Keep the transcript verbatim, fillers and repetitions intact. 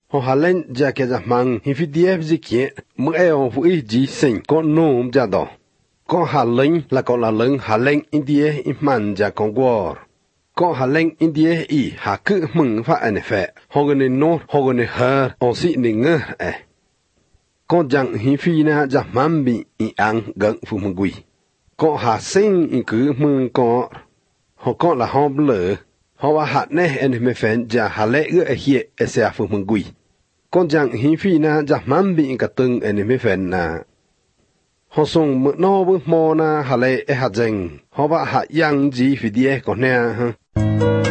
họ hà lên gia kia gia mang hi phi điệp gì kia mức eo phụ ý gì sinh con nôm gia đó con hà lên là con là lớn hà lên India iman gia con qua con hà lên India i hà cứ mừng phát anh phệ họ gần nốt họ gần hờ họ sĩ nên ngơ à con chẳng hi phi na gia mang bị i ăn gần phụ mừng quỳ con hà sinh i cứ mừng con họ con là họ lỡ họว่าหัดแน่เอ็นไม่แฟนจะหาเล่เอื้อเหี้ยเอเสียฝึกมึงกุยก่อนจังหิฟีนะจะมันบีกระตึงเอ็นไม่แฟนนะเขาส่งมือนอบุมอนะหาเล่เอหาจังเขาว่าหายังจีฟีเดียก่อนเนี่ยฮะ